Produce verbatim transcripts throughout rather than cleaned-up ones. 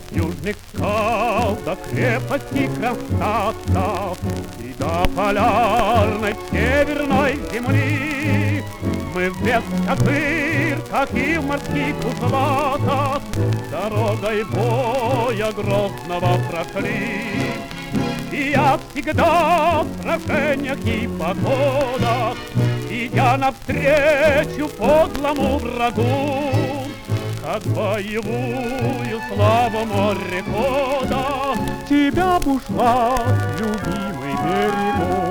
южных скал до крепости Кронштадта и до полярной северной земли. Мы без козыр, как и в морских узлатах, дорогой боя грозного прошли. И я всегда в сражениях и походах, идя навстречу подлому врагу, как боевую славу морехода, тебя бушлат, любимый, берегу.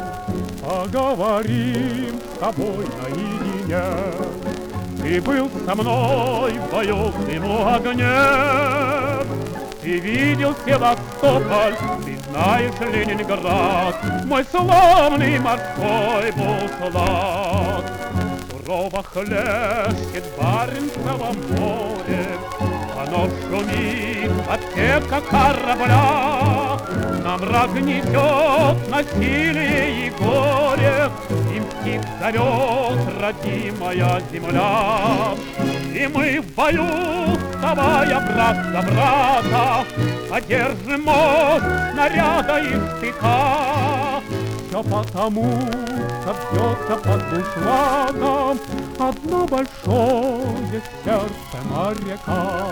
Поговорим с тобой наедине. Ты был со мной в бою в дыму огне. Ты видел Севастополь, ты знаешь Ленинград, мой славный морской бушлат. Сурово хлещет Баренцево море, оно шумит от тека корабля. Нам враг несет насилие и горе, и мстит зовет родимая земля. И мы в бою, вставая брат за брата, одержим мощь снаряда и штыка. Все потому, что бьется под бушлатом одно большое сердце моряка.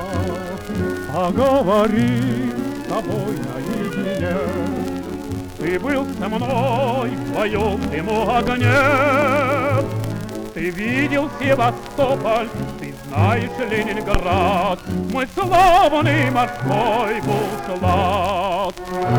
Поговорим с тобой наедине. Ты был со мной в бою в дыму огне. Ты видел Севастополь, ты знаешь Ленинград, мой славный морской бушлат.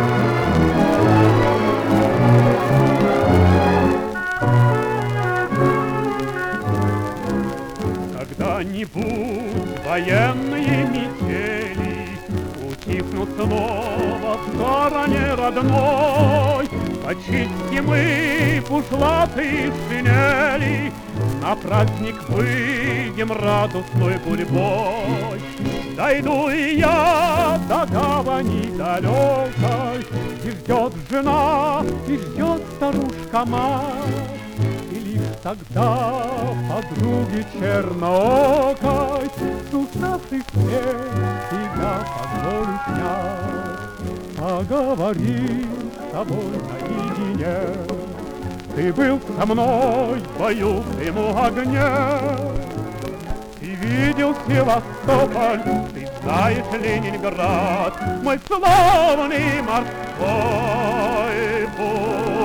Когда-нибудь военные метели утихнут снова в стороне родной, очистим мы бушлаты и шинели, на праздник выйдем радостной гурьбой. Дойду и я до гавани далекой, и ждет жена, и ждет старушка-мать. И лишь тогда подруги черноокой с уставших плеч тебя позволю снять. Поговорим с тобой наедине. Ты был со мной в бою в дыму огне. Ты видел Севастополь, ты знаешь Ленинград, мой славный морской путь.